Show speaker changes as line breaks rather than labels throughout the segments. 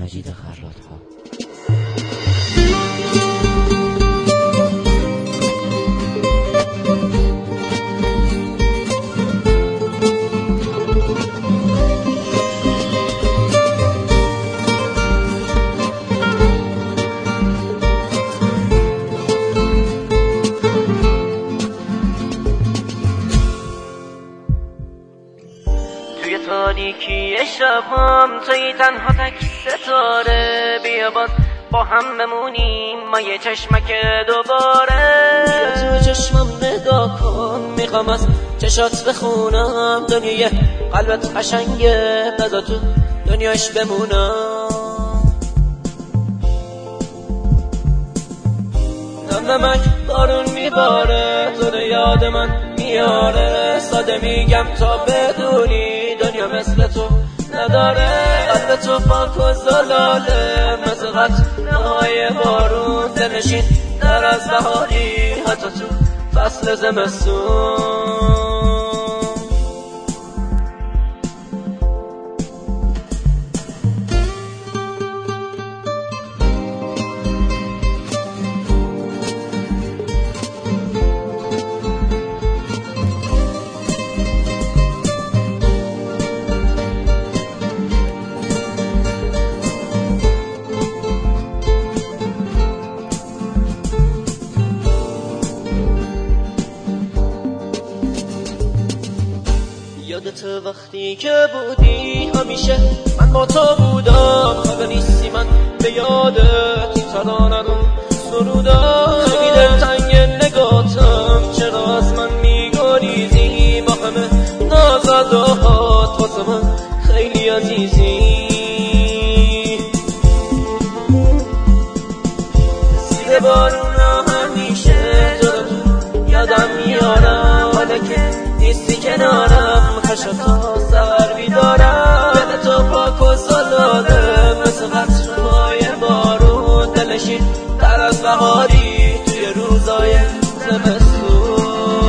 مجید خراط‌ها.
توی تاریکی شبام توی تنها تک ستاره، بیا باز با هم بمونیم ما یه چشمک دوباره. بیا تو چشمم نگاه کن، میخوام از چشات بخونم دنیای قلبت قشنگه، بذار تو دنیاش بمونم. نمک بارون میباره، تو رو یاد من میاره، ساده میگم تا بدونی دنیا مثل تو نداره. قلب تو پاک و زلاله مثل قطره‌های بارون، دلنشین در از بهاری حتی تو فصل زمستون. یادت وقتی که بودی همیشه من با تو بودم، خبر نیستی من به یادت ترانم سرودم. خیلی دلتنگ نگاتم، چرا از من میگریزی، با همه نازدهات واسه من خیلی عزیزی. زیر بارون همیشه تو رو یادم میارم، حالا که نیستی کنارم خشتا سر بیدارم. دل تو پاک و زلاله مثل قطره‌های بارون، دلنشین در از بهاری توی روزای زمستون.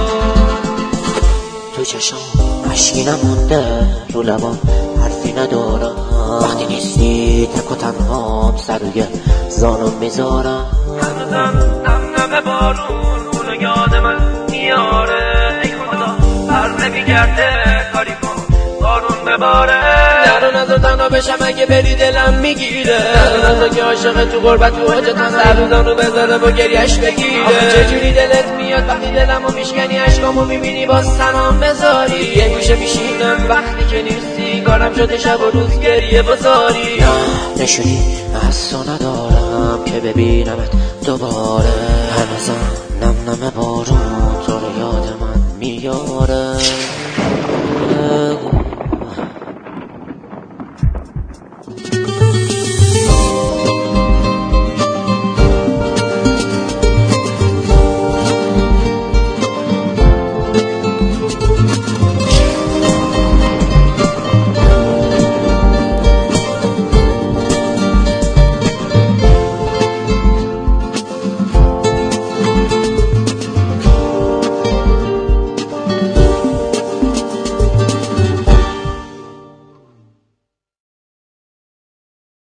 تو چشم اشکی نمونده، رو لبام حرفی ندارم، وقتی نیستی تک و تنهام سر روی زانم میذارم.
هنوزم نم بارون اونو یاد من میاره، ای خدا بر نمیگرده کاری کن بارون بباره. درو نظر تنها بشم اگه بری دلم میگیره، درو نظر که عاشق تو غربت تو حاجه تنها سر روزان رو بذاره با گریش بگیره. چجوری دلت میاد وقتی دلمو میشکنی، عشقامو میبینی باز تنام بذاری. یه گوشه میشینم وقتی که نیستی، کارم شده شب و روز گریه بذاری.
نشونی از تو ندارم که ببینمت دوباره، هنوزم نم بارون تو رو یاد من میاره.